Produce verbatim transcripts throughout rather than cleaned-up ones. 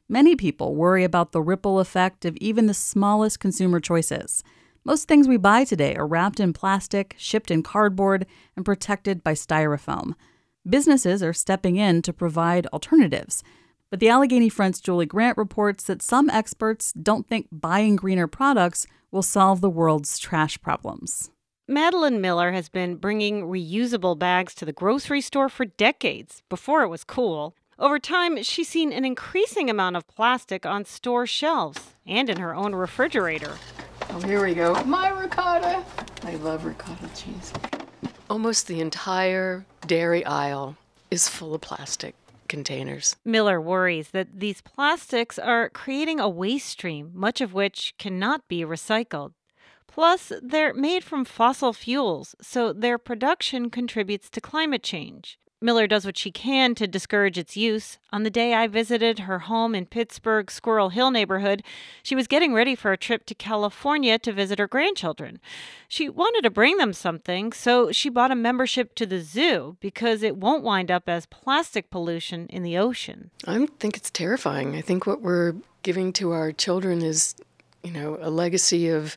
Many people worry about the ripple effect of even the smallest consumer choices. Most things we buy today are wrapped in plastic, shipped in cardboard, and protected by styrofoam. Businesses are stepping in to provide alternatives. But the Allegheny Front's Julie Grant reports that some experts don't think buying greener products will solve the world's trash problems. Madeline Miller has been bringing reusable bags to the grocery store for decades, before it was cool. Over time, she's seen an increasing amount of plastic on store shelves and in her own refrigerator. Oh, here we go. My ricotta. I love ricotta cheese. Almost the entire dairy aisle is full of plastic containers. Miller worries that these plastics are creating a waste stream, much of which cannot be recycled. Plus, they're made from fossil fuels, so their production contributes to climate change. Miller does what she can to discourage its use. On the day I visited her home in Pittsburgh's Squirrel Hill neighborhood, she was getting ready for a trip to California to visit her grandchildren. She wanted to bring them something, so she bought a membership to the zoo because it won't wind up as plastic pollution in the ocean. I think it's terrifying. I think what we're giving to our children is, you know, a legacy of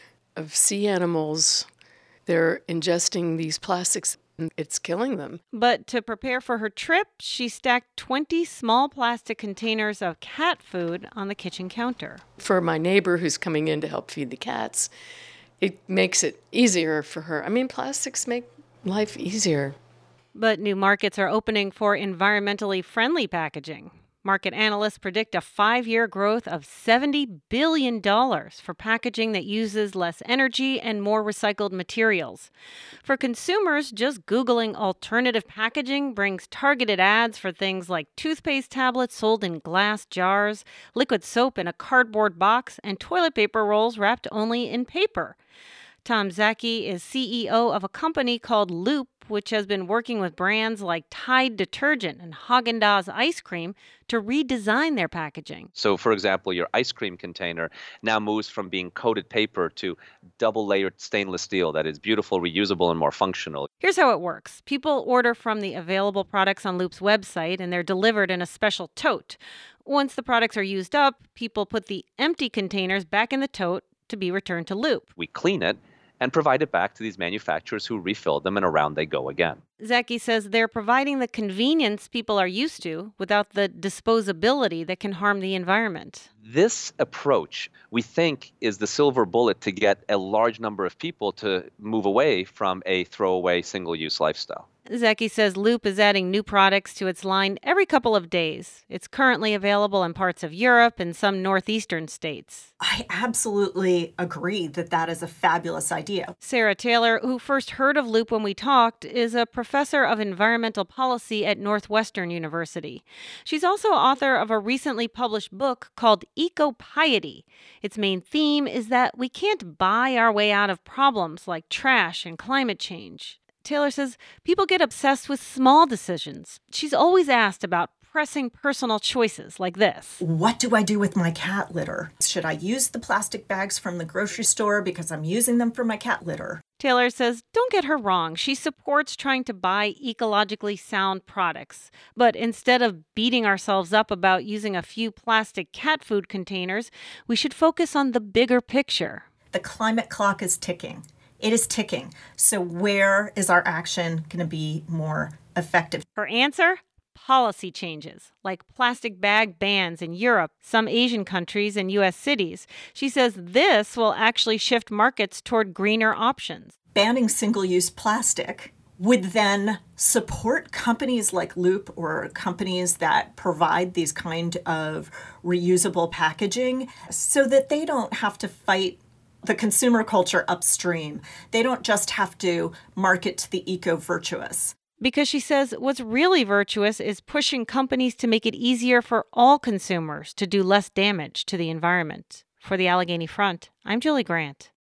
of sea animals. They're ingesting these plastics. It's killing them. But to prepare for her trip, she stacked twenty small plastic containers of cat food on the kitchen counter. For my neighbor who's coming in to help feed the cats, it makes it easier for her. I mean, plastics make life easier. But new markets are opening for environmentally friendly packaging. Market analysts predict a five-year growth of seventy billion dollars for packaging that uses less energy and more recycled materials. For consumers, just Googling alternative packaging brings targeted ads for things like toothpaste tablets sold in glass jars, liquid soap in a cardboard box, and toilet paper rolls wrapped only in paper. Tom Zaki is C E O of a company called Loop, which has been working with brands like Tide detergent and Haagen-Dazs ice cream to redesign their packaging. So, for example, your ice cream container now moves from being coated paper to double-layered stainless steel that is beautiful, reusable, and more functional. Here's how it works. People order from the available products on Loop's website, and they're delivered in a special tote. Once the products are used up, people put the empty containers back in the tote to be returned to Loop. We clean it and provide it back to these manufacturers who refill them, and around they go again. Zaki says they're providing the convenience people are used to without the disposability that can harm the environment. This approach, we think, is the silver bullet to get a large number of people to move away from a throwaway, single-use lifestyle. Zaki says Loop is adding new products to its line every couple of days. It's currently available in parts of Europe and some northeastern states. I absolutely agree that that is a fabulous idea. Sarah Taylor, who first heard of Loop when we talked, is a professor of environmental policy at Northwestern University. She's also author of a recently published book called Eco-Piety. Its main theme is that we can't buy our way out of problems like trash and climate change. Taylor says people get obsessed with small decisions. She's always asked about pressing personal choices like this. What do I do with my cat litter? Should I use the plastic bags from the grocery store because I'm using them for my cat litter? Taylor says, don't get her wrong. She supports trying to buy ecologically sound products. But instead of beating ourselves up about using a few plastic cat food containers, we should focus on the bigger picture. The climate clock is ticking. It is ticking. So where is our action going to be more effective? Her answer? Policy changes, like plastic bag bans in Europe, some Asian countries, and U S cities. She says this will actually shift markets toward greener options. Banning single-use plastic would then support companies like Loop or companies that provide these kind of reusable packaging so that they don't have to fight the consumer culture upstream. They don't just have to market to the eco-virtuous. Because she says what's really virtuous is pushing companies to make it easier for all consumers to do less damage to the environment. For the Allegheny Front, I'm Julie Grant.